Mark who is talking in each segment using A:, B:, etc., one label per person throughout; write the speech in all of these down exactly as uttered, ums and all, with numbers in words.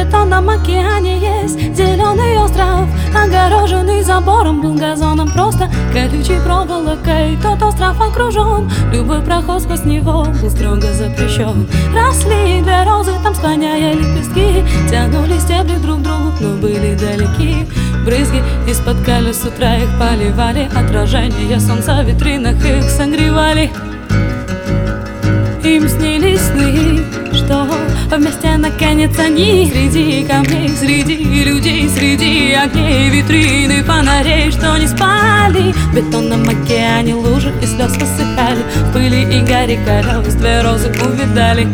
A: бетонном океане есть зеленый остров, огороженный забором, был газоном, просто колючей проволокой. Тот остров окружен, любой проход сквозь него был строго запрещен. Росли две розы, там склоняя лепестки, тянули стебли друг к другу, но были далеки. Брызги из-под колес с утра их поливали, отражение солнца в витринах их согревали. Им снились сны, что вместе наконец они среди камней, среди людей, среди огней, витрины, фонарей, что не спали. В бетонном океане лужи и слез высыхали, в пыли и гаре колес две розы увидали.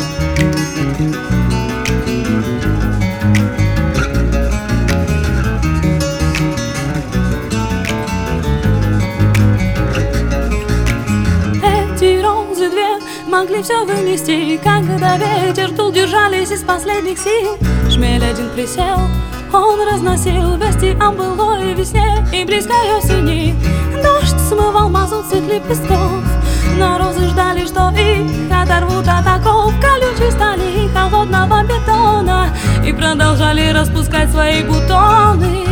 A: Могли все вынести, когда ветер дул, держались из последних сил. Шмель один присел, он разносил вести о былой весне и близкой осени. Дождь смывал мазут цвет лепестков, но розы ждали, что их оторвут от оков колючей стали и холодного бетона, и продолжали распускать свои бутоны.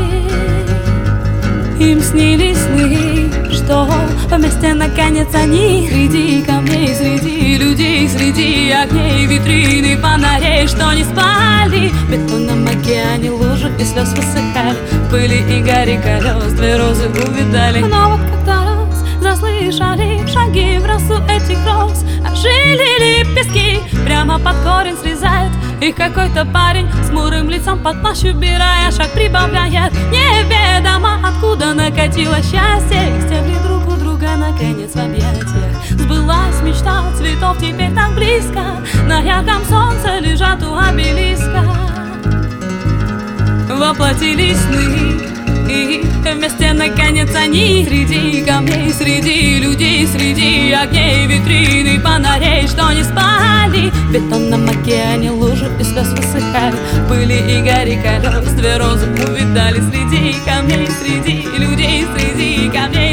A: Им снились сны, что вместе наконец они среди камней, среди людей, среди огней, витрины, фонарей, что не спали. В бетонном океане лужи и слез высыхали, в пыли и гаре колес две розы увидали. Но вот как-то раз заслышали шаги в росу этих роз, ожили лепестки, прямо под корень срезает их какой-то парень с хмурым лицом, под плащ убирая, шаг прибавляет. Неведомо откуда накатило счастье, их стебли друг у друга наконец в объятиях. Сбылась мечта цветов теперь так близко, на ярком солнце лежат у обелиска. Воплотились сны, и вместе наконец они среди камней, среди людей, среди огней, витрины, фонарей, что не спали. В бетонном океане лужи и слез высыхали, пыли и гаре колес две розы увидали среди камней, среди людей, среди камней.